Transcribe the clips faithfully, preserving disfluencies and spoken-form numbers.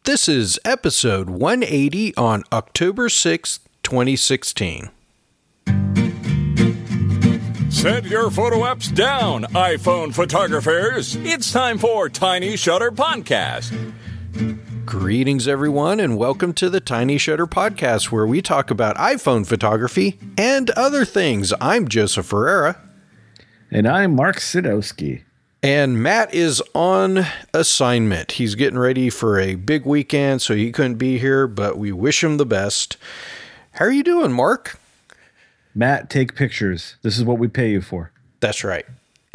This is episode one eighty on October sixth, twenty sixteen. Set your photo apps down, iPhone photographers. It's time for Tiny Shutter Podcast. Greetings, everyone, and welcome to the Tiny Shutter Podcast, where we talk about iPhone photography and other things. I'm Joseph Ferreira. And I'm Mark Sidowski. And Matt is on assignment. He's getting ready for a big weekend, so he couldn't be here, but we wish him the best. How are you doing, Mark? Matt, take pictures. This is what we pay you for. That's right.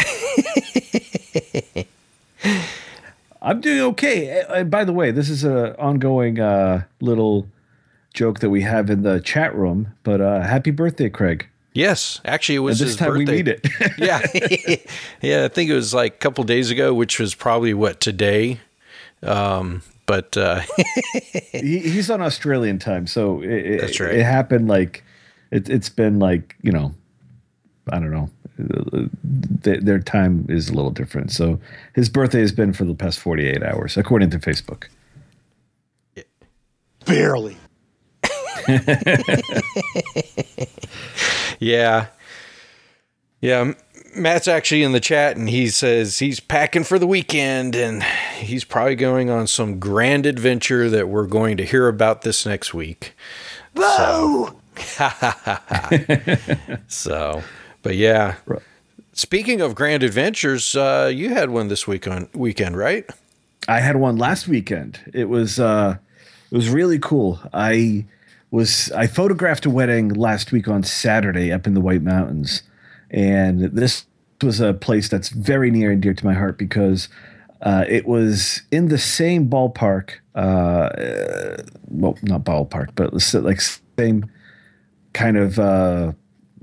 I'm doing okay. And by the way, this is an ongoing uh, little joke that we have in the chat room, but uh, happy birthday, Craig. Yes, actually, it was and this his time birthday. We need it. yeah, yeah. I think it was like a couple days ago, which was probably what today. Um, but uh, he, he's on Australian time, so it, that's right. It happened like it, it's been like you know, I don't know. Their, their time is a little different. So his birthday has been for the past forty-eight hours, according to Facebook. Barely. yeah. Yeah. Matt's actually in the chat and he says he's packing for the weekend and he's probably going on some grand adventure that we're going to hear about this next week. Whoa! So, so but yeah. Speaking of grand adventures, uh, you had one this week on weekend, right? I had one last weekend. It was uh, it was really cool. I was I photographed a wedding last week on Saturday up in the White Mountains, and this was a place that's very near and dear to my heart because uh, it was in the same ballpark. Uh, well, not ballpark, but like same kind of uh,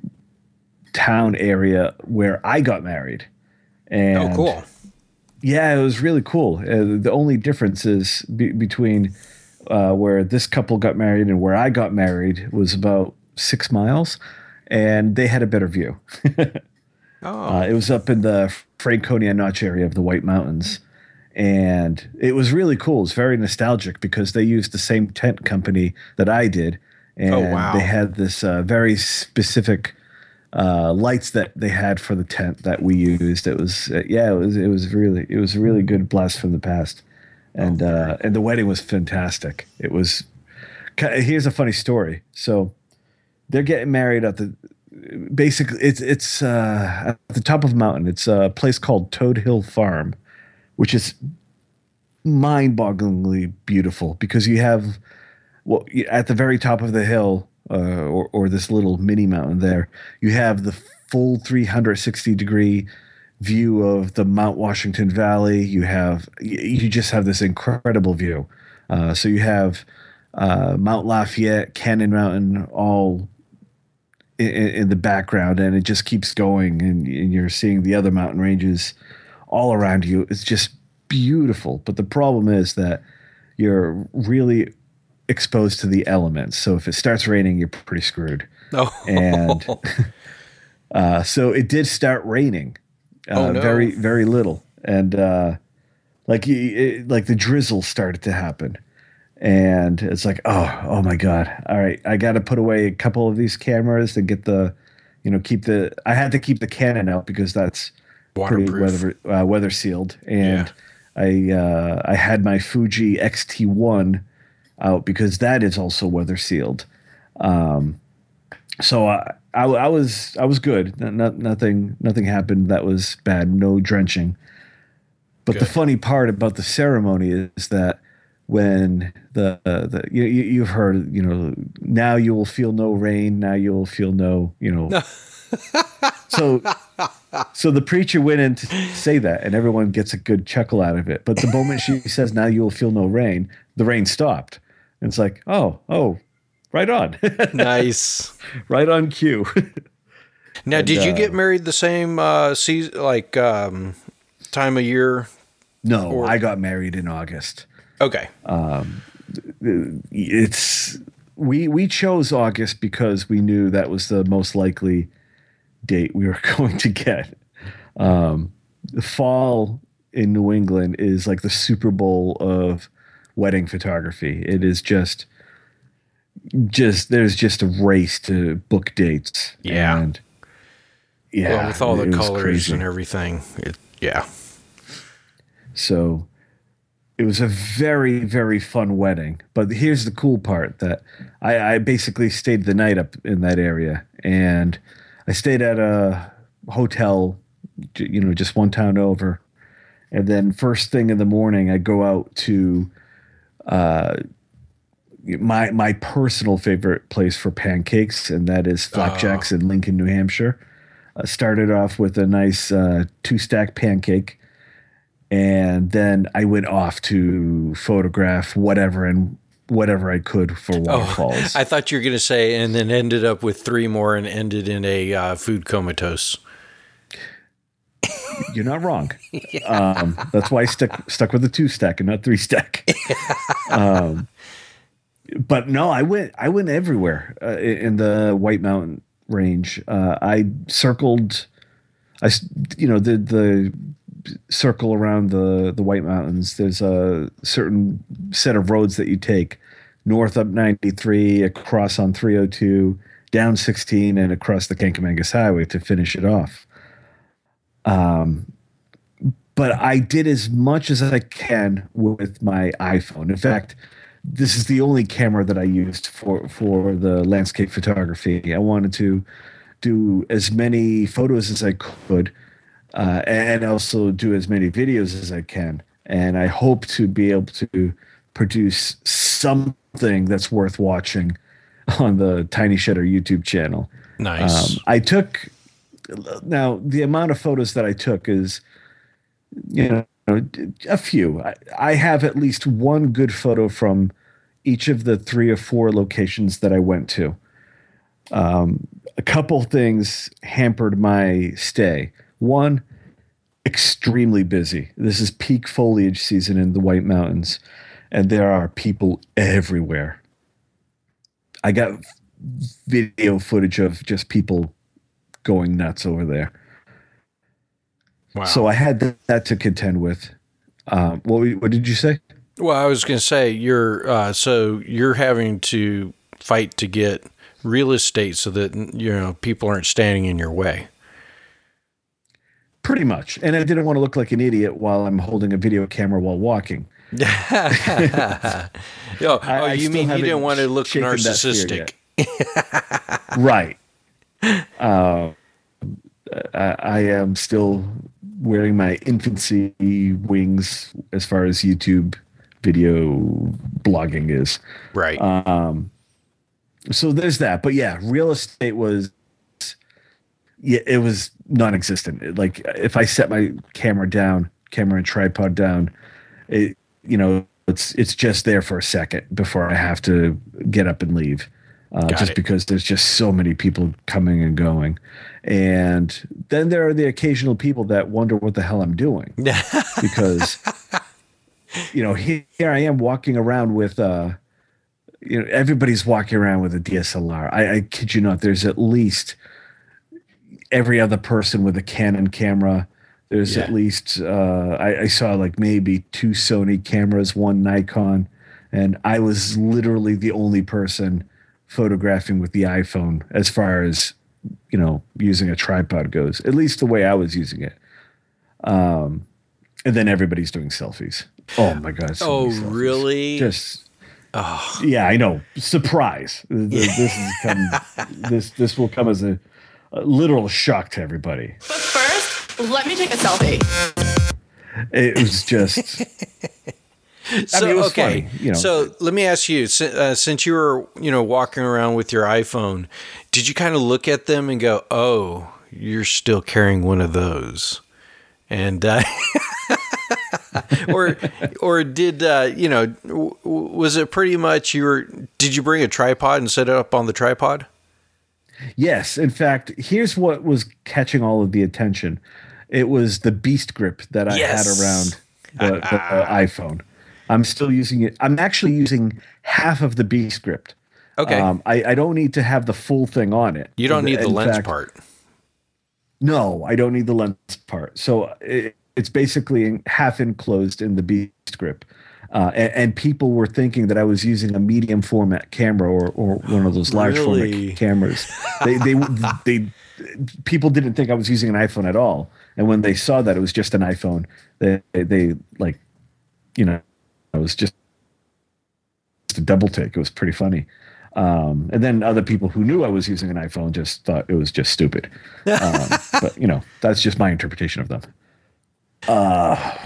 town area where I got married. And oh, cool. Yeah, it was really cool. Uh, the only difference is be- between uh, where this couple got married and where I got married was about six miles, and they had a better view. oh. Uh, it was up in the Franconia Notch area of the White Mountains, and it was really cool. It's very nostalgic because they used the same tent company that I did, and oh, wow. they had this uh, very specific uh, lights that they had for the tent that we used. It was uh, yeah, it was it was really it was a really good blast from the past. And oh, uh, and the wedding was fantastic. It was. Here's a funny story. So, they're getting married at the. Basically, it's it's uh, at the top of a mountain. It's a place called Toad Hill Farm, which is mind-bogglingly beautiful because you have, well, at the very top of the hill, uh, or or this little mini mountain there, you have the full three hundred sixty degree view of the Mount Washington Valley. You have you just have this incredible view. Uh, so you have uh, Mount Lafayette, Cannon Mountain, all in, in the background, and it just keeps going. And, and you're seeing the other mountain ranges all around you. It's just beautiful. But the problem is that you're really exposed to the elements. So if it starts raining, you're pretty screwed. Oh. And uh, so it did start raining. Uh, oh, no. Very, very little, and uh, like it, like the drizzle started to happen, and it's like, oh, oh my god! All right, I got to put away a couple of these cameras and get the, you know, keep the. I had to keep the Canon out because that's waterproof, pretty weather uh, weather sealed, and yeah. I uh, I had my Fuji X T one out because that is also weather sealed. Um, so I. I, I was I was good. Not, nothing nothing happened that was bad. No drenching. But good. The funny part about the ceremony is that when the uh, the you, you've heard, you know, now you will feel no rain. Now you will feel no, you know. so so the preacher went in to say that, and everyone gets a good chuckle out of it. But the moment she says, "Now you will feel no rain," the rain stopped. And it's like, oh oh. Right on. Nice. Right on cue. Now, and, did you uh, get married the same uh, season, like um, time of year? No, or? I got married in August. Okay. Um, it's we we chose August because we knew that was the most likely date we were going to get. Um, the fall in New England is like the Super Bowl of wedding photography. It is just, just there's just a race to book dates. Yeah. And yeah. Well, with all the colors crazy. and everything. It, yeah. So it was a very, very fun wedding. But here's the cool part, that I, I basically stayed the night up in that area. And I stayed at a hotel, you know, just one town over. And then first thing in the morning, I go out to uh, my my personal favorite place for pancakes, and that is Flapjacks oh. in Lincoln, New Hampshire. I started off with a nice uh, two-stack pancake, and then I went off to photograph whatever and whatever I could for waterfalls. Oh, I thought you were going to say, and then ended up with three more and ended in a uh, food comatose. You're not wrong. Yeah. Um, that's why I stuck stuck with the two stack and not three stack. um, but no, I went I went everywhere uh, in the White Mountain Range. Uh, I circled, I you know the the circle around the the White Mountains. There's a certain set of roads that you take north up ninety-three, across on three oh two, down sixteen, and across the Kankamangas Highway to finish it off. Um, but I did as much as I can with my iPhone. In fact, this is the only camera that I used for, for the landscape photography. I wanted to do as many photos as I could, uh, and also do as many videos as I can. And I hope to be able to produce something that's worth watching on the Tiny Shutter YouTube channel. Nice. Um, I took... Now, the amount of photos that I took is, you know, a few. I, I have at least one good photo from each of the three or four locations that I went to. Um, a couple things hampered my stay. One, extremely busy. This is peak foliage season in the White Mountains, and there are people everywhere. I got video footage of just people going nuts over there. Wow. So I had that, that to contend with. Um, what, what did you say? Well, I was going to say you're uh, so you're having to fight to get real estate so that, you know, people aren't standing in your way. Pretty much. And I didn't want to look like an idiot while I'm holding a video camera while walking. Yo, oh, I, you I mean you didn't want to look narcissistic? Right. Uh, I, I am still wearing my infancy wings as far as YouTube video blogging is. Right. Um, so there's that. But yeah, real estate was, yeah, it was non-existent. Like if I set my camera down, camera and tripod down, it, you know, it's it's just there for a second before I have to get up and leave. Uh, just it. Because there's just so many people coming and going. And then there are the occasional people that wonder what the hell I'm doing. Because, you know, here, here I am walking around with, uh, you know, everybody's walking around with a D S L R. I, I kid you not, there's at least every other person with a Canon camera. There's yeah. at least, uh, I, I saw like maybe two Sony cameras, one Nikon. And I was literally the only person photographing with the iPhone as far as, you know, using a tripod goes, at least the way I was using it. Um, and then everybody's doing selfies. Oh my God. So oh, really? Just, oh. Yeah, I know. Surprise. This, this, is come, this, this will come as a, a literal shock to everybody. But first, let me take a selfie. It was just... So, I mean, okay. Funny, you know. So let me ask you, uh, since you were, you know, walking around with your iPhone, did you kind of look at them and go, oh, you're still carrying one of those? And, uh, or, or did, uh, you know, w- was it pretty much you were, did you bring a tripod and set it up on the tripod? Yes. In fact, here's what was catching all of the attention. It was the Beast Grip that I yes. had around the, the uh, iPhone. I'm still using it. I'm actually using half of the Beast Grip. Okay. Um, I, I don't need to have the full thing on it. You don't need the In lens fact, part. No, I don't need the lens part. So it, it's basically half enclosed in the Beast Grip. Uh, and, and people were thinking that I was using a medium format camera or, or one of those large Really? format cameras. They, they, they, people didn't think I was using an iPhone at all. And when they saw that it was just an iPhone, they, they, they like, you know, it was just a double take. It was pretty funny. Um, and then other people who knew I was using an iPhone just thought it was just stupid. Um, but, you know, that's just my interpretation of them. Uh,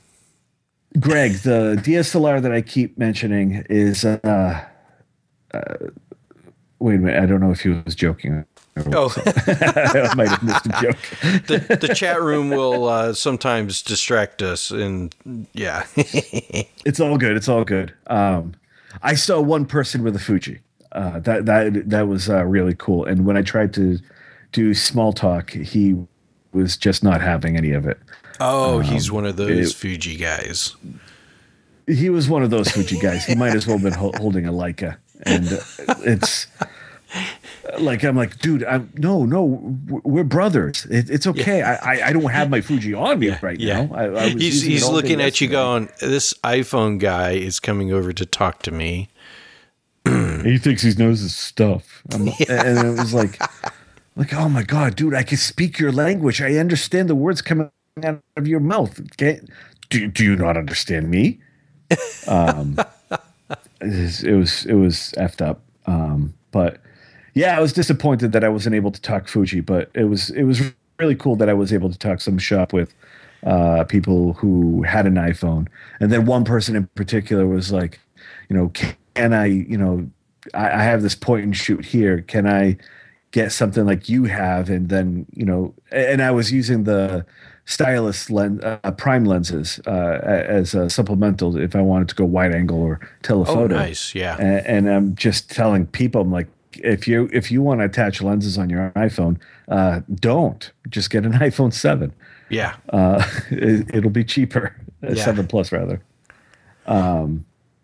Greg, the D S L R that I keep mentioning is, uh, uh, wait a minute. I don't know if he was joking. Oh, I might have missed a joke. the, the chat room will uh, sometimes distract us. And yeah, it's all good. It's all good. Um, I saw one person with a Fuji. Uh, that that that was uh, really cool. And when I tried to do small talk, he was just not having any of it. Oh, um, he's one of those it, Fuji guys. He was one of those Fuji guys. He might as well have been ho- holding a Leica. And uh, it's like, I'm like, dude, I'm no, no, we're brothers. It, it's okay. Yeah. I, I don't have my Fuji on me yeah, right yeah. now. I, I was he's he's looking at you yesterday. going, this iPhone guy is coming over to talk to me. He thinks he knows his stuff. I'm, yeah. And it was like, like, oh my God, dude, I can speak your language. I understand the words coming out of your mouth. Okay? Do, do you not understand me? Um, it, was, it was, it was effed up. Um, but yeah, I was disappointed that I wasn't able to talk Fuji, but it was, it was really cool that I was able to talk some shop with uh, people who had an iPhone. And then one person in particular was like, you know, can, And I, you know, I, I have this point and shoot here. Can I get something like you have? And then, you know, and I was using the stylus lens, uh, prime lenses uh, as a supplemental if I wanted to go wide angle or telephoto. Oh, nice, yeah. And, and I'm just telling people, I'm like, if you if you want to attach lenses on your iPhone, uh, don't just get an iPhone seven. Yeah, uh, it, it'll be cheaper. Yeah. seven Plus rather. Um.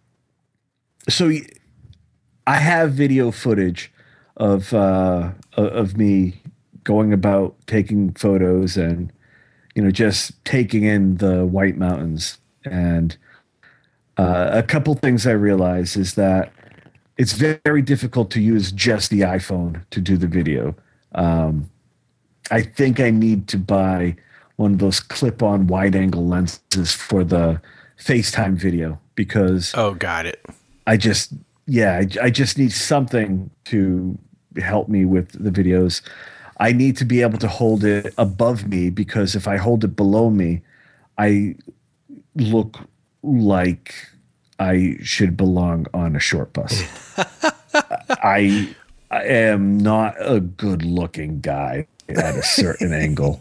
So I have video footage of uh, of me going about taking photos and, you know, just taking in the White Mountains. And uh, a couple things I realize is that it's very difficult to use just the iPhone to do the video. Um, I think I need to buy one of those clip-on wide-angle lenses for the FaceTime video because... Oh, got it. I just, yeah, I, I just need something to help me with the videos. I need to be able to hold it above me because if I hold it below me, I look like I should belong on a short bus. I, I am not a good looking guy at a certain angle.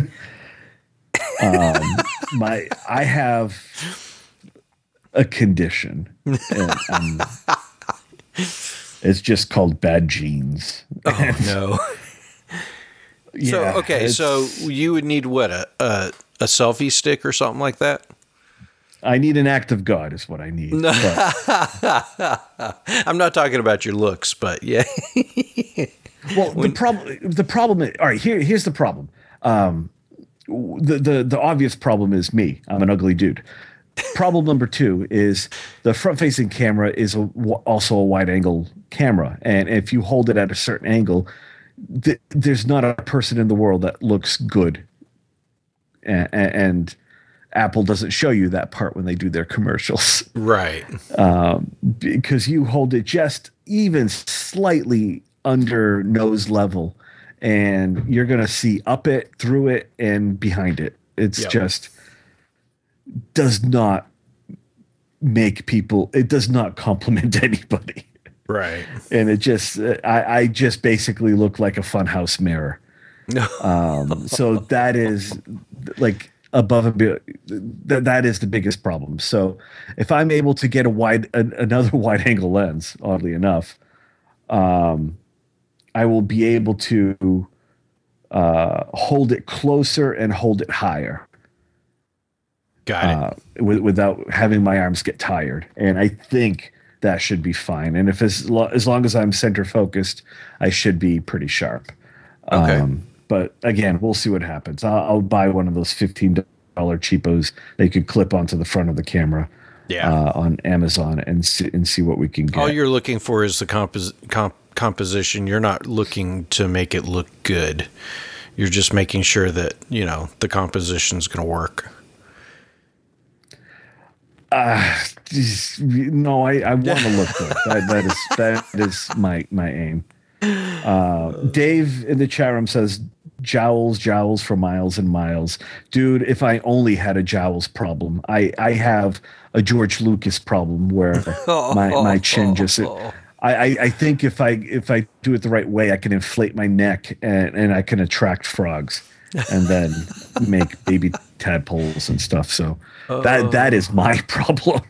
um, my, I have a condition. And, um, it's just called bad genes. Oh no. Yeah, so okay, so you would need what a, a a selfie stick or something like that? I need an act of God is what I need. No. I'm not talking about your looks, but yeah. Well, when, the problem the problem is, all right, here here's the problem. Um, the the the obvious problem is me. I'm an ugly dude. Problem number two is the front-facing camera is a, also a wide-angle camera, and if you hold it at a certain angle, th- there's not a person in the world that looks good, and, and Apple doesn't show you that part when they do their commercials, right? Um, because you hold it just even slightly under nose level, and you're gonna see up it, through it, and behind it. It's yep. just. Does not make people, it does not compliment anybody. Right. And it just, I, I just basically look like a funhouse mirror. um, so that is like above and beyond, that, that is the biggest problem. So if I'm able to get a wide, a, another wide angle lens, oddly enough, um, I will be able to uh, hold it closer and hold it higher. Got it. Uh, with, without having my arms get tired. And I think that should be fine. And if as, lo- as long as I'm center focused, I should be pretty sharp. Okay. Um, but again, we'll see what happens. I'll, I'll buy one of those fifteen dollars cheapos they could clip onto the front of the camera. Yeah. uh, on Amazon and see, and see what we can get. All you're looking for is the compos- comp- composition. You're not looking to make it look good. You're just making sure that, you know, the composition's going to work. Uh, no, I, I want to look good. That, that is that is my my aim. Uh, Dave in the chat room says, "Jowls, jowls for miles and miles, dude. If I only had a jowls problem, I I have a George Lucas problem where my my chin just. I, I I think if I if I do it the right way, I can inflate my neck and and I can attract frogs, and then make baby tadpoles and stuff. So that that is my problem.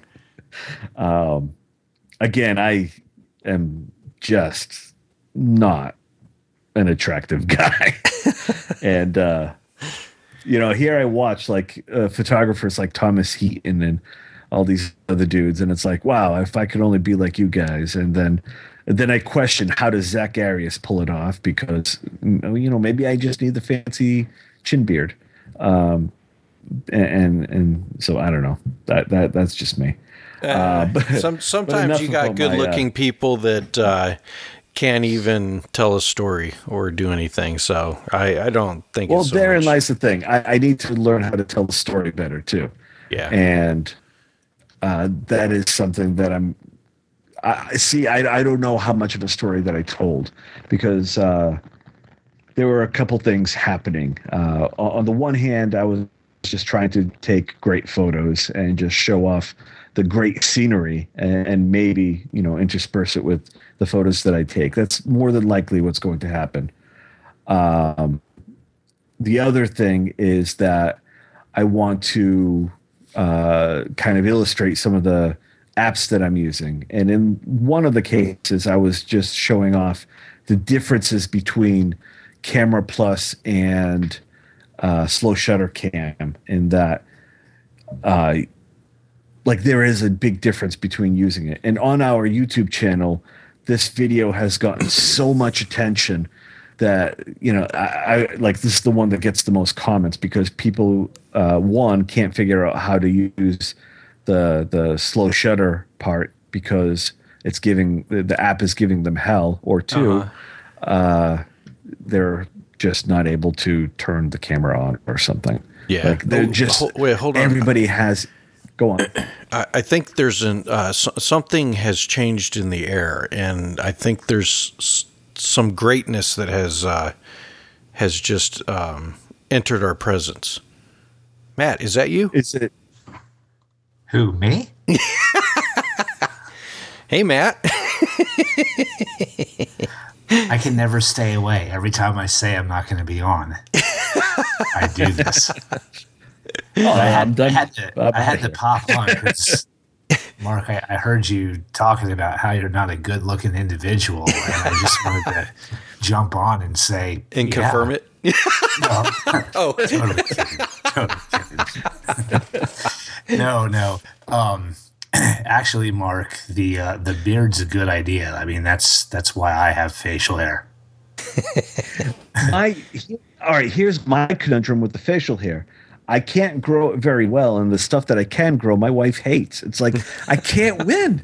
Um, again, I am just not an attractive guy, and uh, you know, here I watch like uh, photographers like Thomas Heaton and all these other dudes, and it's like, wow, if I could only be like you guys. And then and then I question, how does Zach Arias pull it off? Because, you know, maybe I just need the fancy chin beard. Um, and and so I don't know. That that that's just me. Uh, Uh, but, some, sometimes but you got about my, good-looking uh, people that uh, can't even tell a story or do anything. So I, I don't think. Well, it's so therein much. lies the thing. I, I need to learn how to tell the story better too. Yeah. And uh, that is something that I'm. I see. I I don't know how much of a story that I told, because uh, there were a couple things happening. Uh, on the one hand, I was just trying to take great photos and just show off the great scenery, and, and maybe, you know, intersperse it with the photos that I take. That's more than likely what's going to happen. Um, the other thing is that I want to uh, kind of illustrate some of the apps that I'm using. And in one of the cases, I was just showing off the differences between Camera Plus and uh, Slow Shutter Cam, in that uh, like there is a big difference between using it. And on our YouTube channel, this video has gotten so much attention that, you know, I, I like this is the one that gets the most comments, because people, uh, one, can't figure out how to use the the slow shutter part because it's giving the, the app is giving them hell, or two, uh-huh. uh, they're just not able to turn the camera on or something. Yeah, like they're oh, just ho- wait, hold on. Everybody has. Go on. I, I think there's an uh, so, something has changed in the air, and I think there's s- some greatness that has uh, has just um, entered our presence. Matt, is that you? Is it? Who, me? Hey, Matt. I can never stay away. Every time I say I'm not going to be on, I do this. Oh, I had, I'm done. I had to, I'm I had here. to pop on because, Mark, I, I heard you talking about how you're not a good-looking individual, and I just wanted to jump on and say And yeah. confirm it. No, Oh, totally kidding. Totally kidding. no, no. Um, actually, Mark, the uh, the beard's a good idea. I mean, that's that's why I have facial hair. I all right. Here's my conundrum with the facial hair. I can't grow it very well, and the stuff that I can grow, my wife hates. It's like I can't win.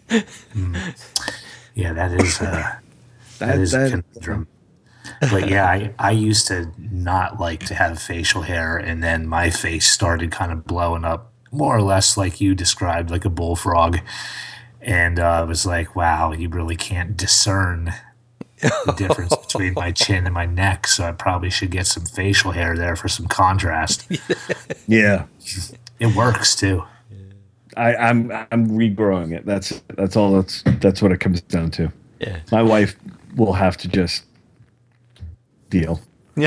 Yeah, that is uh, that, That- is that- a conundrum. But yeah, I, I used to not like to have facial hair, and then my face started kind of blowing up, more or less like you described, like a bullfrog. And uh, I was like, wow, you really can't discern the difference between my chin and my neck, so I probably should get some facial hair there for some contrast. Yeah, It works too. I, I'm I'm regrowing it. That's that's all. That's that's what it comes down to. yeah. My wife will have to just deal.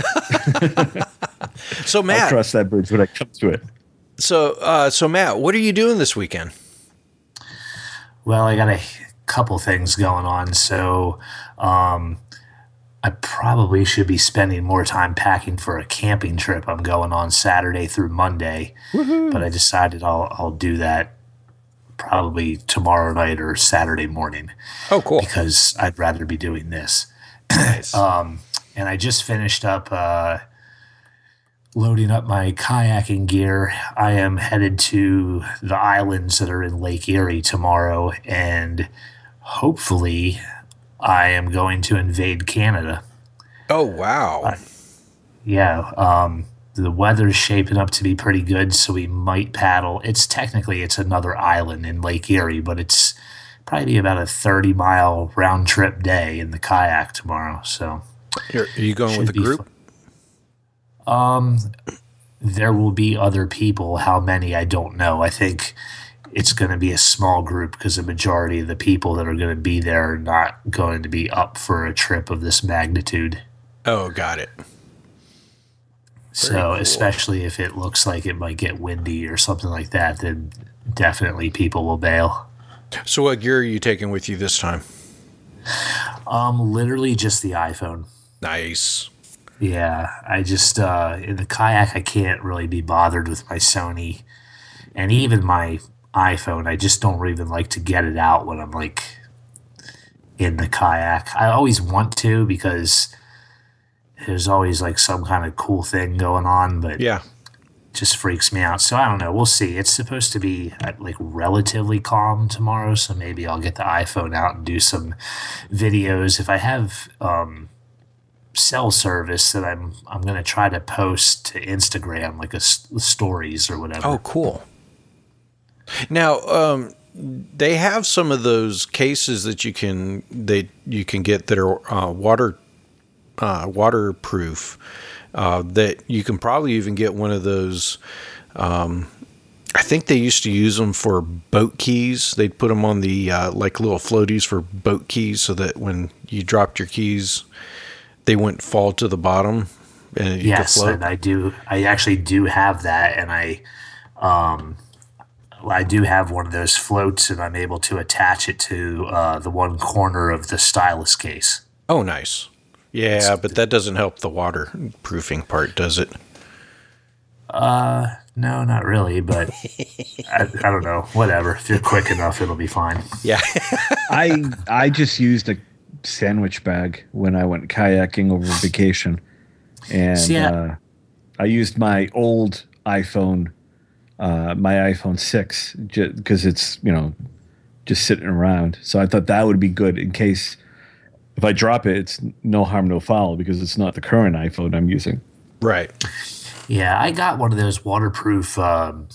So I'll Matt, cross that bridge when I come to it. so uh, so Matt, what are you doing this weekend? Well, I got a couple things going on, so um, I probably should be spending more time packing for a camping trip I'm going on Saturday through Monday. Woo-hoo. But I decided I'll I'll do that probably tomorrow night or Saturday morning. Oh, cool. Because I'd rather be doing this. Nice. Um, and I just finished up uh, loading up my kayaking gear. I am headed to the islands that are in Lake Erie tomorrow, and hopefully I am going to invade Canada. Oh, wow. Uh, yeah, um, the weather's shaping up to be pretty good, so we might paddle. It's technically, it's another island in Lake Erie, but it's probably about a thirty mile round trip day in the kayak tomorrow. So, are you going with a group? Um, there will be other people. How many, I don't know. I think it's going to be a small group because the majority of the people that are going to be there are not going to be up for a trip of this magnitude. Oh, got it. So, cool. Especially if it looks like it might get windy or something like that, then definitely people will bail. So what gear are you taking with you this time? Um, literally just the iPhone. Nice. Yeah, I just, uh, in the kayak, I can't really be bothered with my Sony. And even my iPhone, I just don't even like to get it out when I'm, like, in the kayak. I always want to because there's always, like, some kind of cool thing going on, but yeah, it just freaks me out. So I don't know. We'll see. It's supposed to be, like, relatively calm tomorrow, so maybe I'll get the iPhone out and do some videos. If I have... um cell service that I'm I'm going to try to post to Instagram, like a s- stories or whatever. Oh, cool. Now, um, they have some of those cases that you can they you can get that are uh, water uh, waterproof. Uh, that you can probably even get one of those. Um, I think they used to use them for boat keys. They'd put them on the uh, like little floaties for boat keys, so that when you dropped your keys, they wouldn't fall to the bottom and you yes, could float. And I do. I actually do have that, and I, um, I do have one of those floats, and I'm able to attach it to uh, the one corner of the stylus case. Oh, nice. Yeah, but that doesn't help the waterproofing part, does it? Uh, no, not really. But I, I don't know. Whatever. If you're quick enough, it'll be fine. Yeah. I I just used a sandwich bag when I went kayaking over vacation, and See, I, uh, I used my old iPhone, uh, my iPhone six, because it's you know just sitting around. So I thought that would be good in case if I drop it, it's no harm, no foul because it's not the current iPhone I'm using. Right. Yeah, I got one of those waterproof, um,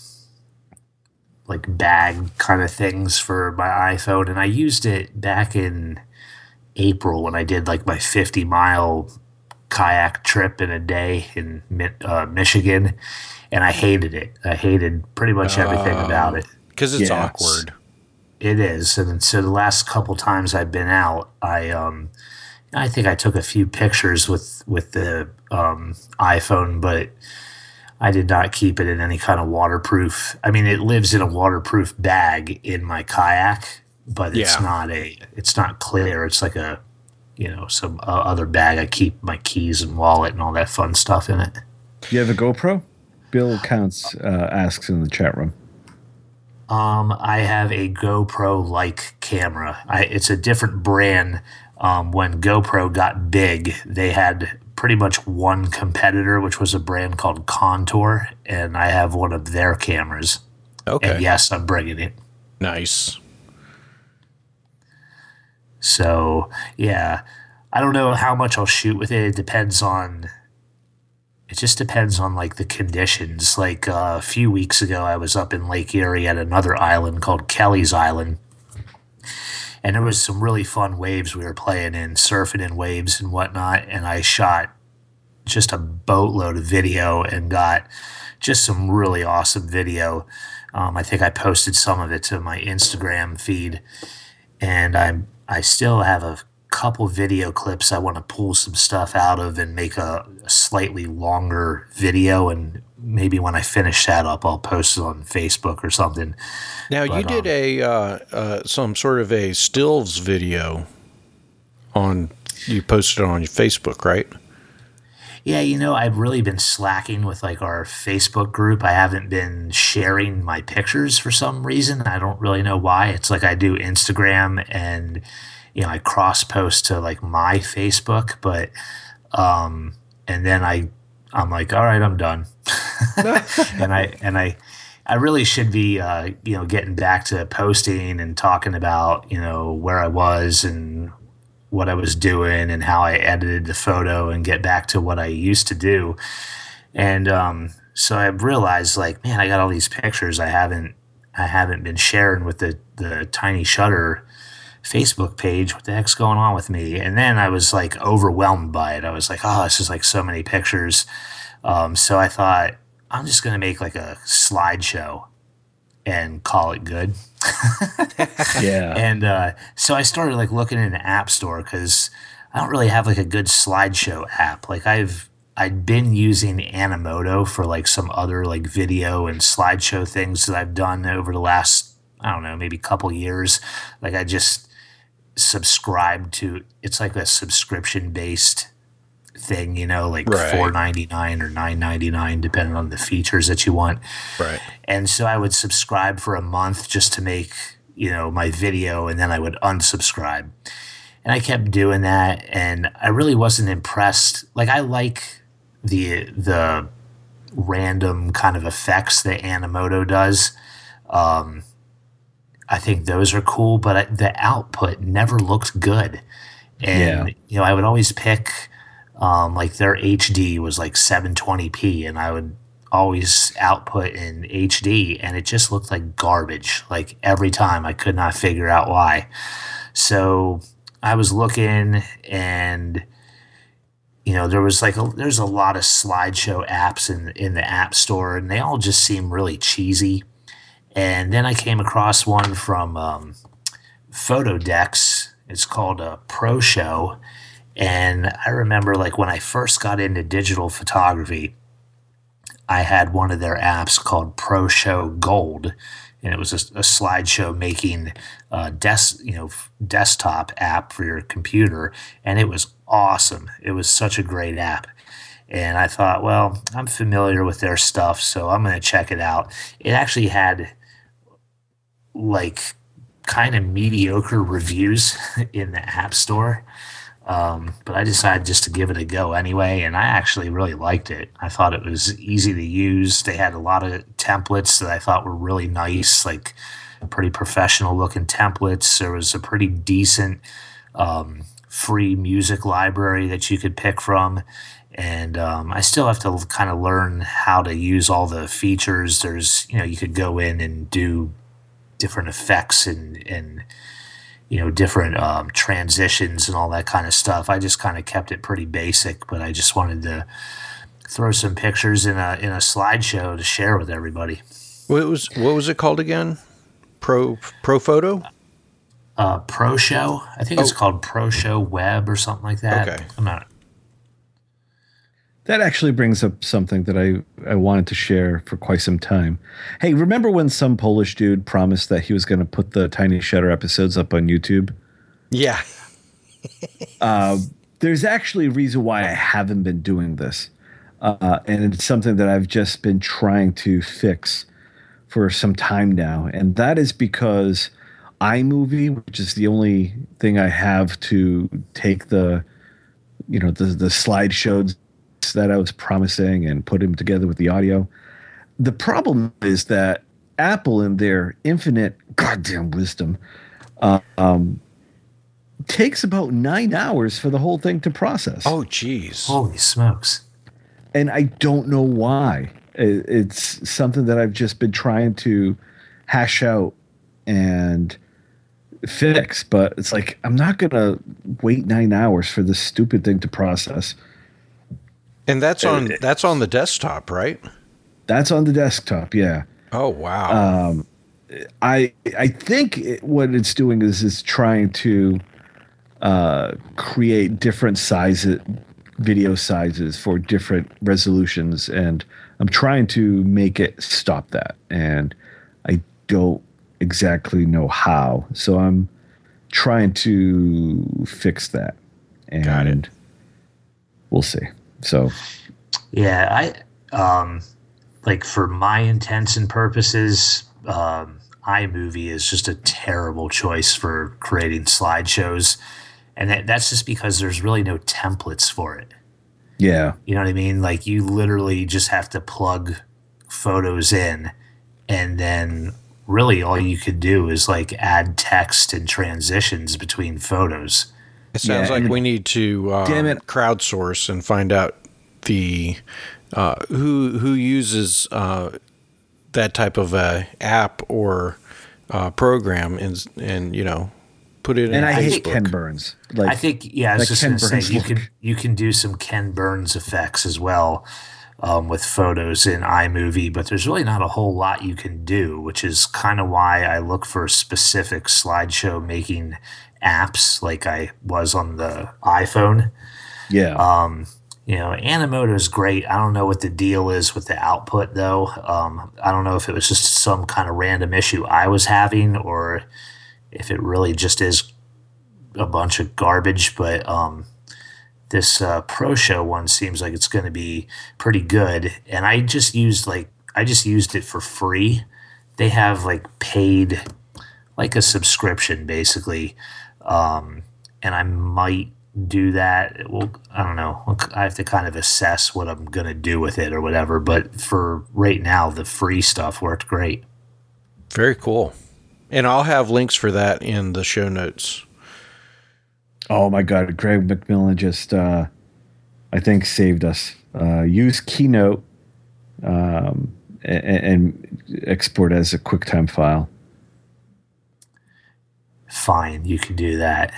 like bag kind of things for my iPhone, and I used it back in April when I did like my fifty mile kayak trip in a day in uh, Michigan, and I hated it. I hated pretty much everything uh, about it. Because it's yeah, awkward. It is. And so the last couple times I've been out, I um, I think I took a few pictures with, with the um, iPhone, but I did not keep it in any kind of waterproof. I mean, it lives in a waterproof bag in my kayak, but it's yeah. not a, it's not clear. It's like a, you know, some uh, other bag. I keep my keys and wallet and all that fun stuff in it. You have a GoPro? Bill Counts uh, asks in the chat room. Um, I have a GoPro-like camera. I, it's a different brand. Um, when GoPro got big, they had pretty much one competitor, which was a brand called Contour, and I have one of their cameras. Okay. And yes, I'm bringing it. Nice. So, yeah, I don't know how much I'll shoot with it. It depends on, it just depends on, like, the conditions. Like, uh, a few weeks ago, I was up in Lake Erie at another island called Kelly's Island, and there was some really fun waves we were playing in, surfing in waves and whatnot, and I shot just a boatload of video and got just some really awesome video. Um, I think I posted some of it to my Instagram feed, and I'm I still have a couple video clips I want to pull some stuff out of and make a, a slightly longer video, and maybe when I finish that up, I'll post it on Facebook or something. Now, but, you did um, a uh, uh, some sort of a stills video on, you posted it on your Facebook, right? Yeah, you know, I've really been slacking with like our Facebook group. I haven't been sharing my pictures for some reason. I don't really know why. It's like I do Instagram and, you know, I cross post to like my Facebook, but, um, and then I, I'm like, all right, I'm done. and I and I I really should be uh, you know, getting back to posting and talking about, you know, where I was and what I was doing and how I edited the photo and get back to what I used to do. And um, so I realized, like, man, I got all these pictures I haven't I haven't been sharing with the the Tiny Shutter Facebook page. What the heck's going on with me? And then I was like overwhelmed by it. I was like, oh, this is like so many pictures. Um, so I thought, I'm just going to make like a slideshow and call it good. Yeah. And uh, so I started like looking in the App Store because I don't really have like a good slideshow app. Like I've I'd been using Animoto for like some other like video and slideshow things that I've done over the last, I don't know, maybe couple years. Like I just subscribed to, it's like a subscription based thing, you know, like Right. four ninety-nine or nine ninety-nine, depending on the features that you want. Right. And so I would subscribe for a month just to make, you know, my video, and then I would unsubscribe. And I kept doing that, and I really wasn't impressed. Like I like the the random kind of effects that Animoto does. Um, I think those are cool, but I, the output never looked good. And Yeah. you know, I would always pick um, like their H D was like seven twenty p, and I would always output in H D, and it just looked like garbage. Like every time, I could not figure out why. So I was looking, and you know, there was like a, there's a lot of slideshow apps in in the App Store, and they all just seem really cheesy. And then I came across one from um, Photodex. It's called a Pro Show. And I remember like when I first got into digital photography, I had one of their apps called Pro Show Gold. And it was a, a slideshow making uh, des- you know, desktop app for your computer. And it was awesome. It was such a great app. And I thought, well, I'm familiar with their stuff, so I'm going to check it out. It actually had like kind of mediocre reviews in the App Store. Um, but I decided just to give it a go anyway, and I actually really liked it. I thought it was easy to use. They had a lot of templates that I thought were really nice, like pretty professional looking templates. There was a pretty decent um, free music library that you could pick from. And um, I still have to kind of learn how to use all the features. There's, you know, you could go in and do different effects and, and you know, different um, transitions and all that kind of stuff. I just kind of kept it pretty basic, but I just wanted to throw some pictures in a in a slideshow to share with everybody. What was what was it called again? Pro Pro Photo? Uh, Pro Show. I think it's Oh. called Pro Show Web or something like that. Okay. I'm not. That actually brings up something that I, I wanted to share for quite some time. Hey, remember when some Polish dude promised that he was going to put the Tiny Shutter episodes up on YouTube? Yeah. Uh, there's actually a reason why I haven't been doing this. Uh, and it's something that I've just been trying to fix for some time now. And that is because iMovie, which is the only thing I have to take the, you know, the, the slideshows that I was promising and put them together with the audio. The problem is that Apple, in their infinite goddamn wisdom, uh, um, takes about nine hours for the whole thing to process. Oh, geez. Holy smokes. And I don't know why. It, it's something that I've just been trying to hash out and fix, but it's like, I'm not going to wait nine hours for this stupid thing to process. And that's on that's on the desktop, right? That's on the desktop, yeah. Oh, wow. I I think it, what it's doing is is trying to uh, create different sizes, video sizes for different resolutions, and I'm trying to make it stop that, and I don't exactly know how. So I'm trying to fix that, and Got it. We'll see. So Yeah, I um like for my intents and purposes, um, iMovie is just a terrible choice for creating slideshows, and that, that's just because there's really no templates for it. Yeah. You know what I mean? Like you literally just have to plug photos in, and then really all you could do is like add text and transitions between photos. It sounds Yeah, like and- we need to um, Damn it. crowdsource and find out the uh, who who uses uh, that type of a app or uh, program, and and you know put it in And I Facebook. hate Ken Burns. Like, I think, yeah, I was that just Ken going to say Burns you look. can you can do some Ken Burns effects as well um, with photos in iMovie, but there's really not a whole lot you can do, which is kind of why I look for specific slideshow making apps, like I was on the iPhone. Yeah. Um, you know, Animoto is great. I don't know what the deal is with the output, though. Um, I don't know if it was just some kind of random issue I was having, or if it really just is a bunch of garbage. But um, this uh, Pro Show one seems like it's going to be pretty good. And I just used like I just used it for free. They have like paid, like a subscription basically, um, and I might do that. Well, I don't know. I have to kind of assess what I'm going to do with it or whatever. But for right now, the free stuff worked great. Very cool. And I'll have links for that in the show notes. Oh my God, Greg McMillan just, uh, I think, saved us. Uh, use Keynote um, and, and export as a QuickTime file. Fine, you can do that.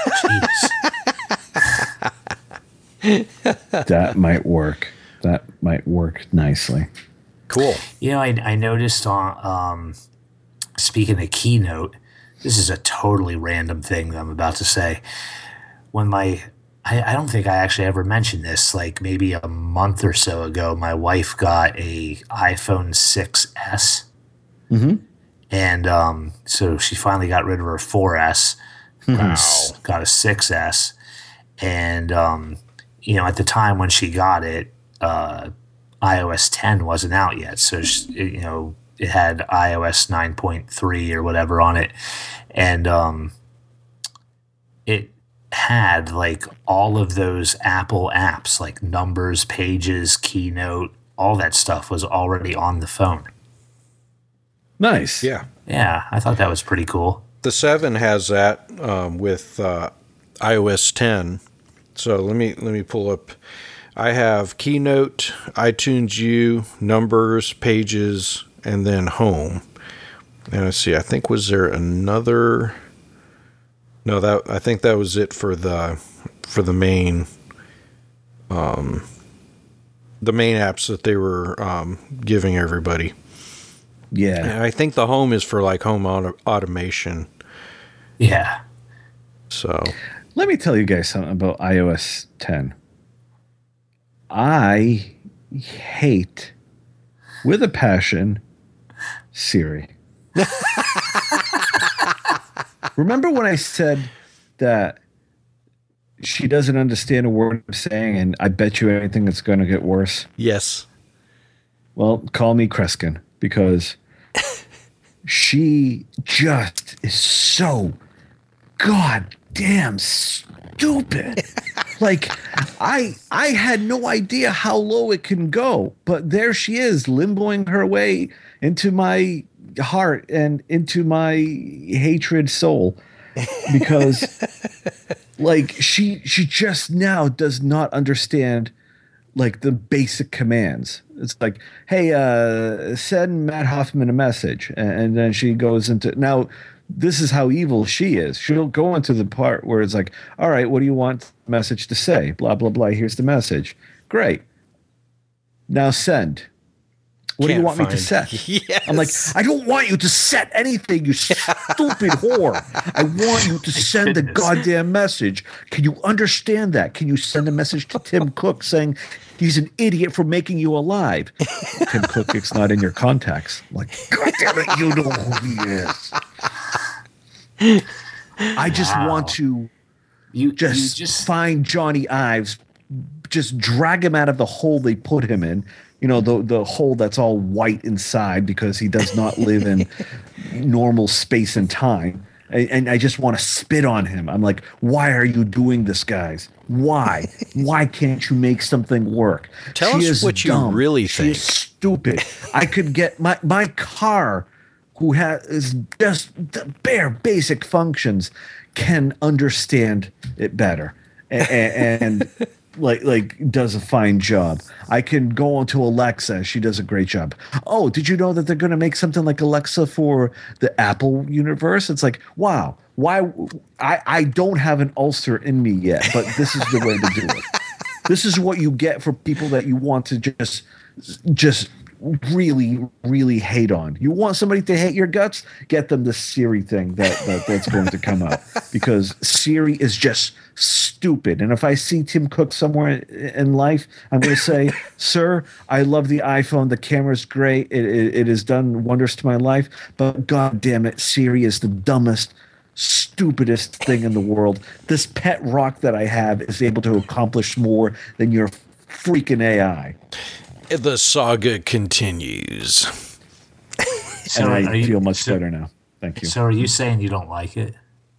Jeez. That might work. That might work nicely. Cool. You know, I, I noticed on, um, speaking of Keynote, this is a totally random thing that I'm about to say. When my, I, I don't think I actually ever mentioned this, like maybe a month or so ago, my wife got a iPhone six S. Mm-hmm. And um, so she finally got rid of her four S, got, a, s- Wow. got a six S. And, um, you know, at the time when she got it, uh, i O S ten wasn't out yet. So, she, you know, it had i O S nine point three or whatever on it. And um, it had like all of those Apple apps, like Numbers, Pages, Keynote, all that stuff was already on the phone. Nice. Yeah. Yeah, I thought that was pretty cool. The seven has that um, with uh, i O S ten. So let me let me pull up. I have Keynote, iTunes U, Numbers, Pages, and then Home. And let's see. I think was there another? No, that I think that was it for the for the main um, the main apps that they were um, giving everybody. Yeah. And I think the Home is for like home auto- automation. Yeah. So Let me tell you guys something about i O S ten. I hate, with a passion, Siri. Remember when I said that she doesn't understand a word I'm saying, and I bet you anything it's going to get worse? yes. Well, call me Kreskin, because she just is so goddamn stupid. Like, I I had no idea how low it can go, but there she is, limboing her way into my heart and into my hatred soul, because like she she just now does not understand like the basic commands. It's like, hey, uh, send Matt Hoffman a message. And, and then she goes into, now this is how evil she is. She'll go into the part where it's like, all right, what do you want the message to say? Blah, blah, blah. Here's the message. Great. Now send. What do you Can't want me to find- set? Yes. I'm like, I don't want you to set anything, you stupid whore. I want you to send the goddamn message. Can you understand that? Can you send a message to Tim Cook saying he's an idiot for making you alive? Tim Cook, it's not in your contacts. I'm like, God damn it, you know who he is. I just Wow. want to You just, you just find Johnny Ives, just drag him out of the hole they put him in. You know, the the hole that's all white inside because he does not live in normal space and time. and, and I just want to spit on him. I'm like, why are you doing this, guys? Why? Why can't you make something work? Tell she us is what you dumb. really she think. Is stupid. I could get my my car, who has is just the bare basic functions, can understand it better, and, and like like does a fine job. I can go on to Alexa. She does a great job. Oh, did you know that they're going to make something like Alexa for the Apple universe? It's like, wow. Why? I, I don't have an ulcer in me yet, but this is the way to do it. This is what you get for people that you want to just just really, really hate on. You want somebody to hate your guts? Get them the Siri thing that, that that's going to come out, because Siri is just stupid. And if I see Tim Cook somewhere in life, I'm going to say, sir, I love the iPhone. The camera's great. It, it, it has done wonders to my life. But God damn it, Siri is the dumbest, stupidest thing in the world. This pet rock that I have is able to accomplish more than your freaking A I. The saga continues. So And I are you- feel much so- better now. Thank you. So are you saying you don't like it?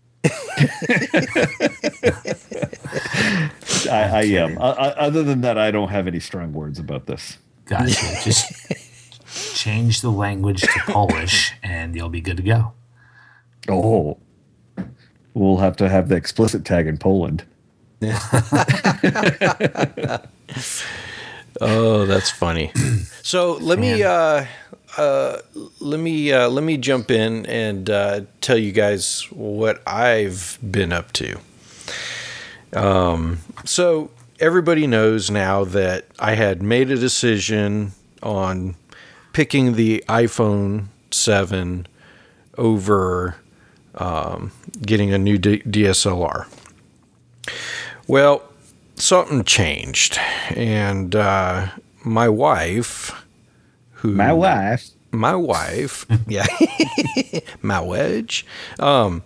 I, I am. Uh, uh, other than that, I don't have any strong words about this. Gotcha. Just change the language to Polish and you'll be good to go. Oh, we'll have to have the explicit tag in Poland. Oh, that's funny. So let me uh, uh, let me uh, let me jump in and uh, tell you guys what I've been up to. Um, so everybody knows now that I had made a decision on picking the iPhone seven over um, getting a new D- DSLR. Well, something changed, and uh, my wife, who My wife. my wife, yeah, my wedge, um,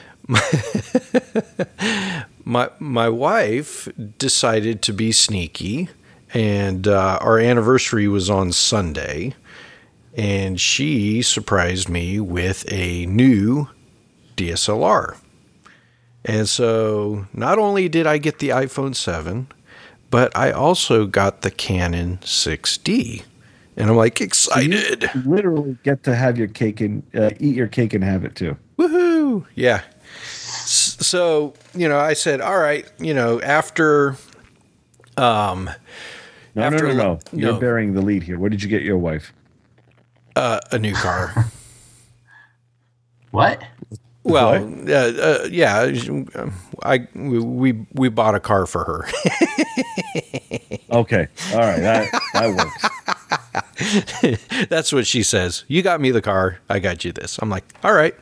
my my wife decided to be sneaky, and uh, our anniversary was on Sunday, and she surprised me with a new D S L R. And so not only did I get the iPhone seven, but I also got the Canon six D. And I'm like excited. You literally get to have your cake and uh, eat your cake and have it too. Woohoo. Yeah. S- So, you know, I said, all right, you know, after, um, No, After no, no, a- no. You're no. burying the lead here. What did you get your wife? uh, a new car. What? Well, uh, uh, yeah, I, we, we, we bought a car for her. Okay. All right. That, that works. That's what she says. You got me the car. I got you this. I'm like, all right.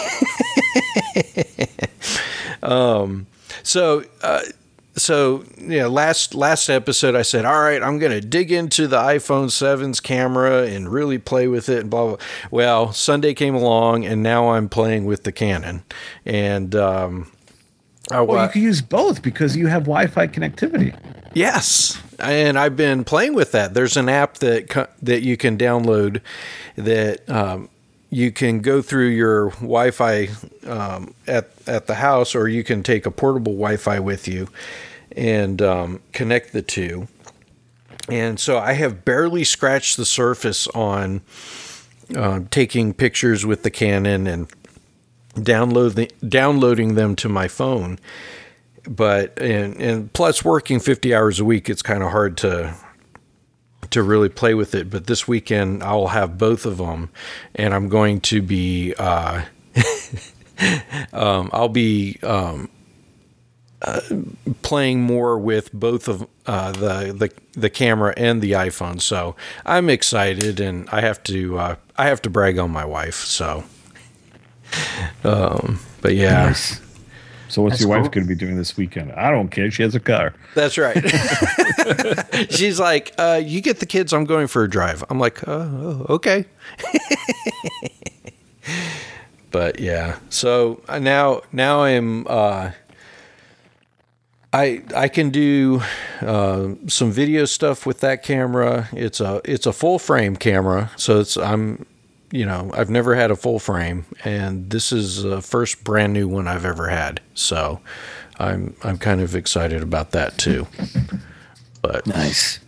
um, so, uh, so yeah, last last episode I said, all right, I'm gonna dig into the iPhone seven's camera and really play with it and blah blah. Well, Sunday came along and now I'm playing with the Canon, and um, I, Well, you can use both because you have Wi-Fi connectivity. yes, and I've been playing with that. There's an app that co- that you can download that um, you can go through your Wi-Fi um, at at the house, or you can take a portable Wi-Fi with you and um, connect the two. And so I have barely scratched the surface on uh, taking pictures with the Canon and download the, downloading them to my phone. But and and plus working fifty hours a week, it's kind of hard to to really play with it. But this weekend I'll have both of them, and I'm going to be uh, um, I'll be um, uh, playing more with both of uh, the the the camera and the iPhone. So I'm excited, and I have to uh, I have to brag on my wife. So, um, but yeah. Nice. So what's That's your wife cool. going to be doing this weekend? I don't care. She has a car. That's right. She's like, uh, you get the kids, I'm going for a drive. I'm like, oh, oh okay. But yeah, so uh, now now I'm uh, I I can do uh, some video stuff with that camera. It's a it's a full frame camera, so it's I'm you know, I've never had a full frame, and this is the first brand new one I've ever had. So I'm I'm kind of excited about that too. But nice.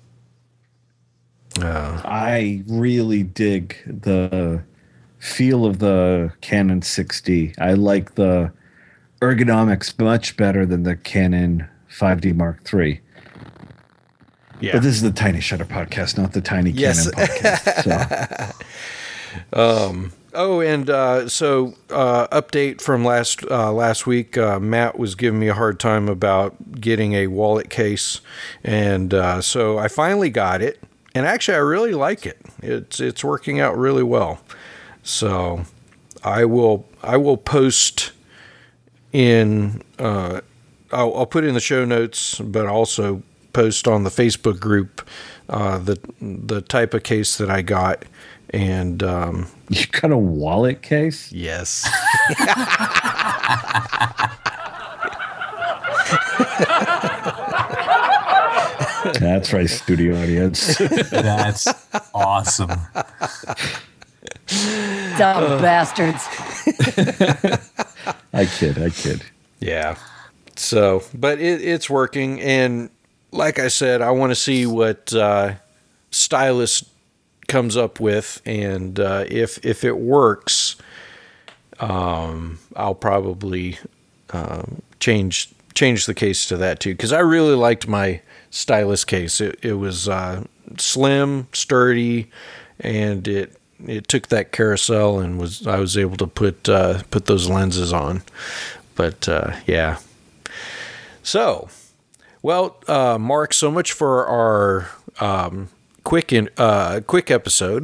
Uh, I really dig the feel of the Canon six D. I like the ergonomics much better than the Canon five D Mark three. yeah. But this is the Tiny Shutter podcast, not the Tiny Yes. Canon podcast. So. um, oh, and uh, so uh, update from last uh, last week. Uh, Matt was giving me a hard time about getting a wallet case, and uh, so I finally got it. And actually, I really like it. It's it's working out really well. So I will I will post in. Uh, I'll, I'll put in the show notes, but also post on the Facebook group uh, the the type of case that I got. And um, you got a wallet case? Yes. That's right, studio audience. That's awesome. Dumb uh, bastards. I kid, I kid. Yeah. So, but it, it's working. And like I said, I want to see what uh, Stylus comes up with. And uh, if, if it works, um, I'll probably um, change change the case to that too. Because I really liked my Stylus case. It, it was uh, slim, sturdy, and it it took that carousel and was I was able to put uh, put those lenses on. But uh, yeah. So, well, uh, Mark, so much for our um, quick in, uh, quick episode.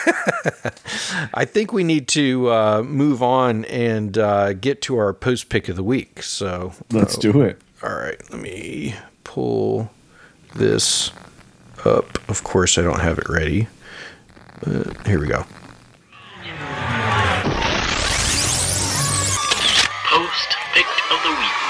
I think we need to uh, move on and uh, get to our post pick of the week. So let's uh, do it. All right, let me pull this up. Of course, I don't have it ready. Uh, here we go. Post pick of the week.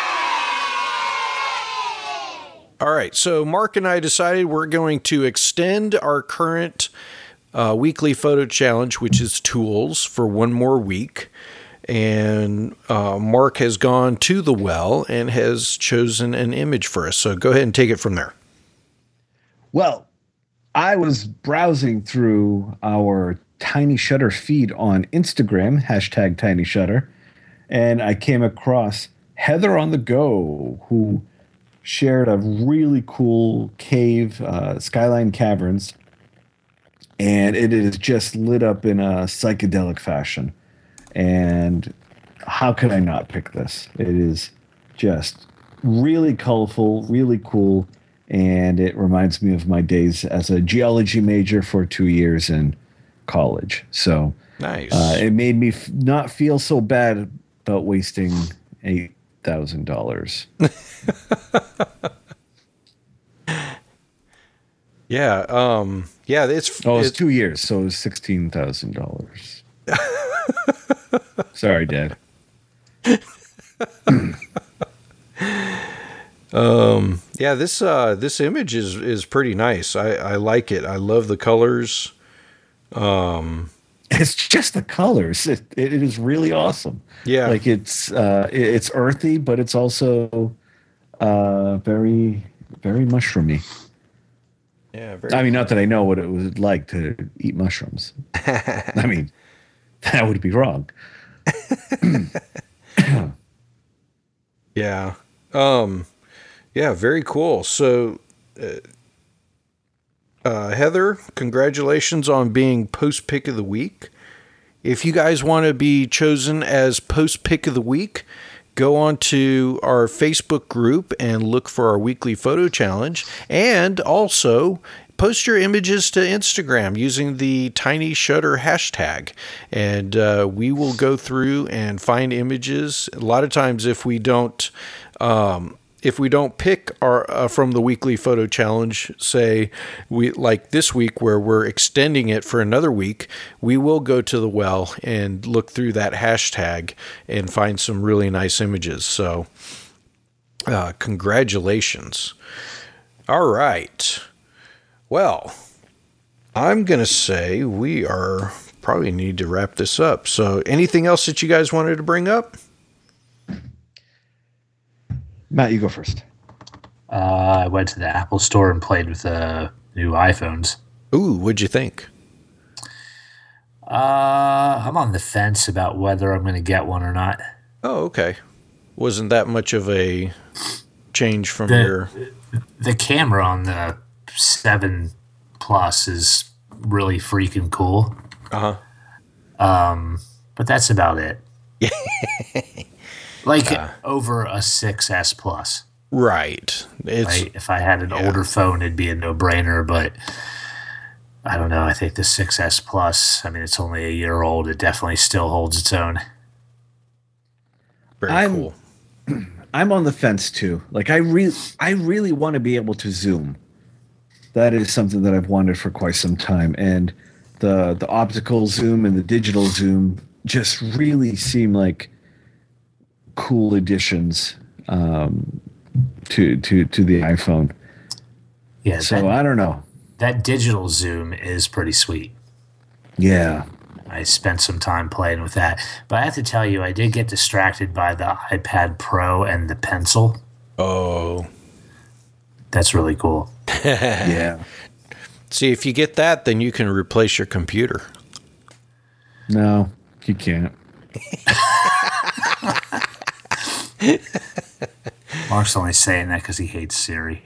All right, so Mark and I decided we're going to extend our current uh, weekly photo challenge, which is tools, for one more week. And uh, Mark has gone to the well and has chosen an image for us. So go ahead and take it from there. Well, I was browsing through our Tiny Shutter feed on Instagram, hashtag Tiny Shutter, and I came across Heather on the Go, who shared a really cool cave, uh, Skyline Caverns, and it is just lit up in a psychedelic fashion. And how could I not pick this? It is just really colorful, really cool, and it reminds me of my days as a geology major for two years in college. So nice. Uh, it made me f- not feel so bad about wasting eight thousand dollars. Yeah, um, yeah, it's oh, it's, it's two years, so it was sixteen thousand dollars. Sorry, Dad. um, yeah, this uh, this image is is pretty nice. I, I like it. I love the colors. Um, it's just the colors. It it is really awesome. Yeah, like it's uh, it, it's earthy, but it's also uh, very very mushroomy. Yeah, very I mean, cool. not that I know what it was like to eat mushrooms. I mean, that would be wrong. Yeah. Um, yeah, very cool. So, uh, uh, Heather, congratulations on being post pick of the week. If you guys want to be chosen as post pick of the week, go on to our Facebook group and look for our weekly photo challenge. And also post your images to Instagram using the Tiny Shutter hashtag. And uh, we will go through and find images. A lot of times if we don't... Um, if we don't pick our uh, from the weekly photo challenge, say we like this week where we're extending it for another week, we will go to the well and look through that hashtag and find some really nice images. So, uh, congratulations. All right. Well, I'm going to say we are probably need to wrap this up. So anything else that you guys wanted to bring up? Matt, you go first. Uh, I went to the Apple store and played with the new iPhones. Ooh, what'd you think? Uh, I'm on the fence about whether I'm going to get one or not. Oh, okay. Wasn't that much of a change from The- your... The camera on the seven Plus is really freaking cool. Uh-huh. Um, but that's about it. Like over a six S Plus. Right. It's Right? If I had an older phone, it'd be a no-brainer, but I don't know. I think the six S Plus, I mean, it's only a year old. It definitely still holds its own. very I'm- cool. I'm on the fence too. Like I really, I really want to be able to zoom. That is something that I've wanted for quite some time, and the the optical zoom and the digital zoom just really seem like cool additions um, to to to the iPhone. Yeah, So that, I don't know. that digital zoom is pretty sweet. Yeah, I spent some time playing with that. But I have to tell you, I did get distracted by the iPad Pro and the Pencil. Oh. That's really cool. yeah. See, if you get that, then you can replace your computer. No, you can't. Mark's only saying that because he hates Siri.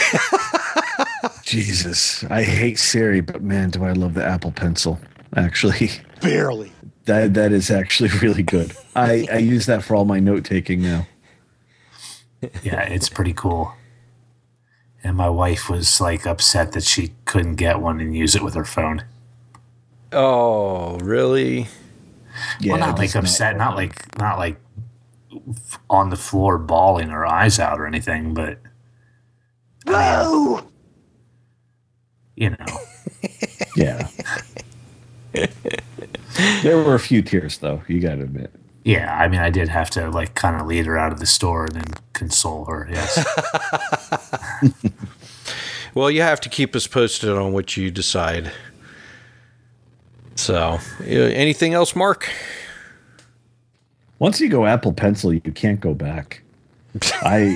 Jesus, I hate Siri, but man, do I love the Apple Pencil. Actually, barely. That that is actually really good. I I use that for all my note taking now. Yeah, it's pretty cool. And my wife was like upset that she couldn't get one and use it with her phone. Oh, really? Yeah, well, not it like does not upset, work. not like not like on the floor bawling her eyes out or anything, but I mean, you know, Yeah. There were a few tears, though. You got to admit. yeah. I mean, I did have to like kind of lead her out of the store and then console her. Yes. Well, you have to keep us posted on what you decide. So, uh, anything else, Mark? Once you go Apple Pencil, you can't go back. I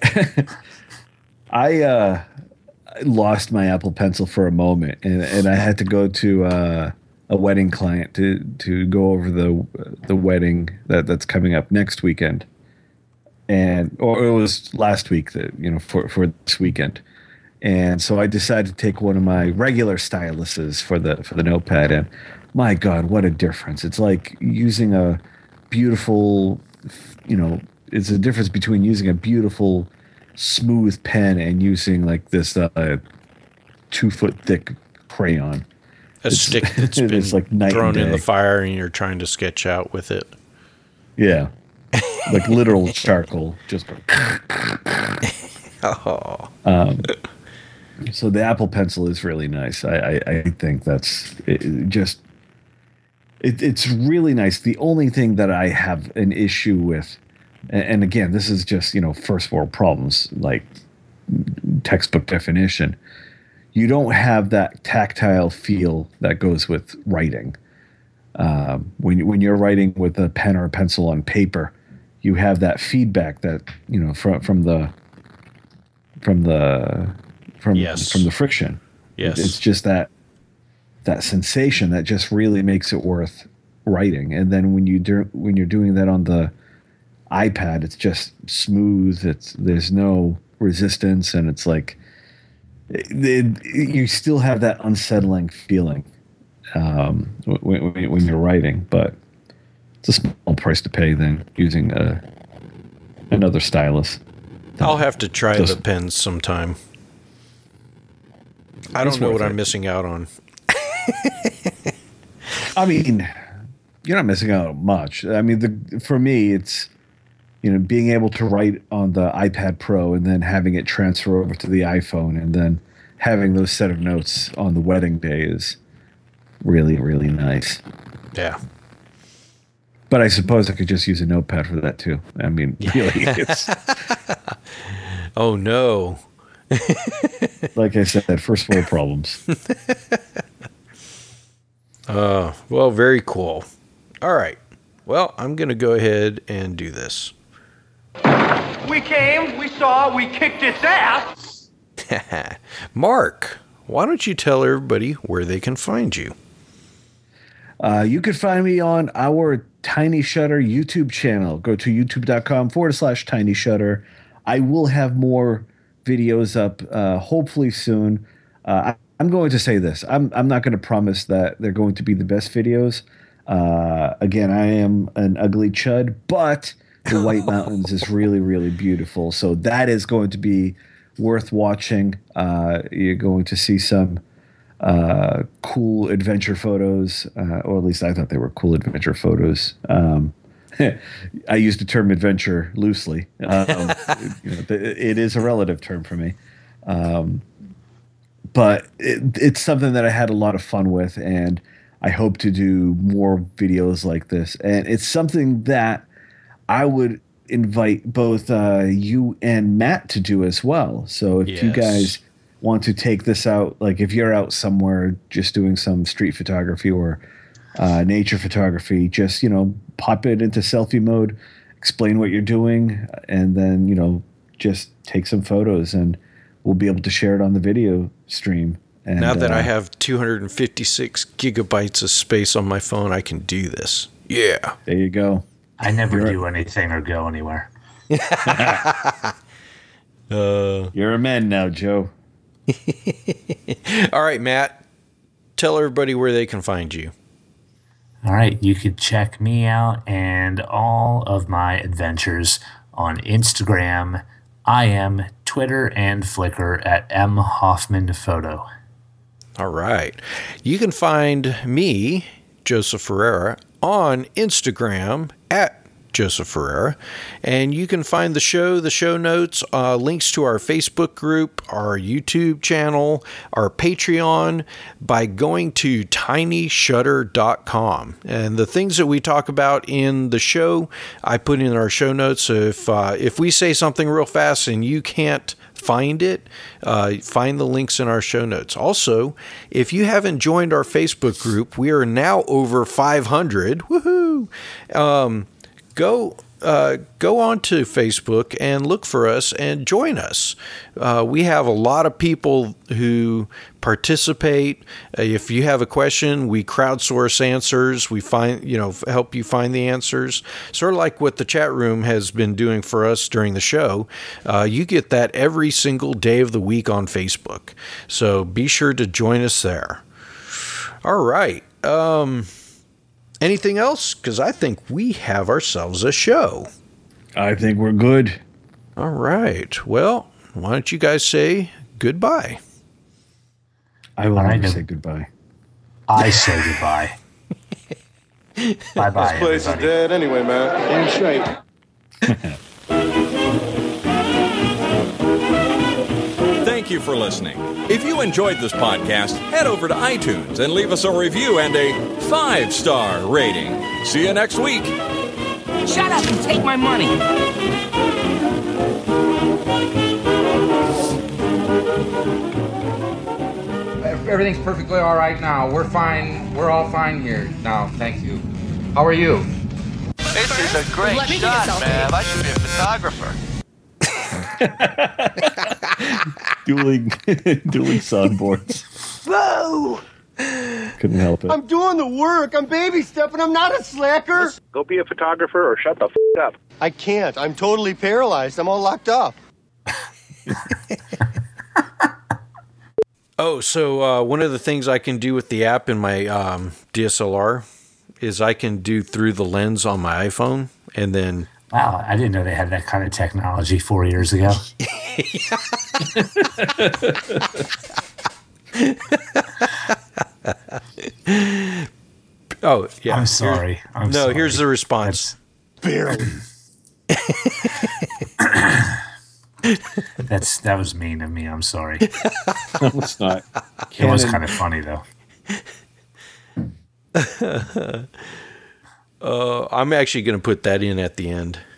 I uh, I lost my Apple Pencil for a moment, and, and I had to go to uh, a wedding client to to go over the the wedding that, that's coming up next weekend, and or it was last week that you know for for this weekend, and so I decided to take one of my regular styluses for the for the notepad, and my God, what a difference! It's like using a beautiful, you know, it's a difference between using a beautiful, smooth pen and using like this uh, two foot thick crayon. A stick that's been it's like night thrown and in the day. fire and you're trying to sketch out with it. Yeah, like literal charcoal. Just Oh, so the Apple Pencil is really nice. I I, I think that's it, it just. It, it's really nice. The only thing that I have an issue with, and, and again, this is just, you know, first world problems, like textbook definition. You don't have that tactile feel that goes with writing. Um, when, you- when you're writing with a pen or a pencil on paper, you have that feedback that, you know, from, from the, from the, from, Yes. from the friction. yes. It's just that that sensation that just really makes it worth writing. And then when you do when you're doing that on the iPad, it's just smooth. It's there's no resistance, and it's like it, it- you still have that unsettling feeling um, when, when, when you're writing. But it's a small price to pay than using a, another stylus. I'll have to try Just- the pens sometime. I It's don't know worth what it. I'm missing out on. I mean, you're not missing out on much. I mean, the for me, it's you know being able to write on the iPad Pro and then having it transfer over to the iPhone and then having those set of notes on the wedding day is really really nice. Yeah. But I suppose I could just use a notepad for that too. I mean, really, it's Oh, no. like I said, first world problems. Uh, well, very cool. All right. Well, I'm going to go ahead and do this. We came, we saw, we kicked its ass. Mark, why don't you tell everybody where they can find you? Uh, you can find me on our Tiny Shutter YouTube channel. Go to youtube.com forward slash Tiny Shutter. I will have more videos up uh, hopefully soon. Uh, I, I'm going to say this. I'm, I'm not going to promise that they're going to be the best videos. Uh, again, I am an ugly chud, but the White Mountains is really, really beautiful. So that is going to be worth watching. Uh, you're going to see some uh, cool adventure photos, uh, or at least I thought they were cool adventure photos. Um, I use the term adventure loosely. Um, you know, it is a relative term for me. Um, but it, it's something that I had a lot of fun with, and I hope to do more videos like this. And it's something that I would invite both uh, you and Matt to do as well. So if yes. you guys want to take this out, like if you're out somewhere just doing some street photography or uh, nature photography, just, you know, pop it into selfie mode, explain what you're doing, and then, you know, just take some photos and we'll be able to share it on the video stream. And, now that uh, I have two hundred fifty-six gigabytes of space on my phone, I can do this. Yeah. There you go. I never You're, do anything or go anywhere. uh, You're a man now, Joe. All right, Matt. Tell everybody where they can find you. All right. You could check me out and all of my adventures on Instagram, I M, Twitter, and Flickr at M Hoffman Photo. All right. You can find me, Joseph Ferreira, on Instagram at Joseph Ferreira. And you can find the show, the show notes, uh, links to our Facebook group, our YouTube channel, our Patreon by going to tiny shutter dot com. And the things that we talk about in the show, I put in our show notes. So if, uh, if we say something real fast and you can't find it, uh, find the links in our show notes. Also, if you haven't joined our Facebook group, we are now over five hundred. Woohoo! Um, go uh, go on to Facebook and look for us and join us. Uh, we have a lot of people who participate. Uh, if you have a question, we crowdsource answers. We find, you know, help you find the answers. Sort of like what the chat room has been doing for us during the show. Uh, you get that every single day of the week on Facebook. So be sure to join us there. All right. Um, anything else? Because I think we have ourselves a show. I think we're good. All right. Well, why don't you guys say goodbye? I will All right, never then. say goodbye. I say goodbye. Bye-bye, This place everybody. is dead anyway, man. In shape. Thank you for listening. If you enjoyed this podcast, head over to iTunes and leave us a review and a five-star rating. See you next week. Shut up and take my money. Everything's perfectly all right now. We're fine. We're all fine here now. Thank you. How are you? This is a great Let me take a shot, selfie. man. I should be a photographer. dueling, dueling soundboards. Whoa! Couldn't help it. I'm doing the work. I'm baby stepping. I'm not a slacker. Go be a photographer or shut the f*** up. I can't. I'm totally paralyzed. I'm all locked up. Oh, so uh, one of the things I can do with the app in my um, D S L R is I can do through the lens on my iPhone, and then Wow, I didn't know they had that kind of technology four years ago. oh yeah, I'm sorry. Here- I'm no, sorry. here's the response. Barely. That's that was mean of me. I'm sorry. No, it's not. It was Canon- kind of funny though. uh, I'm actually going to put that in at the end.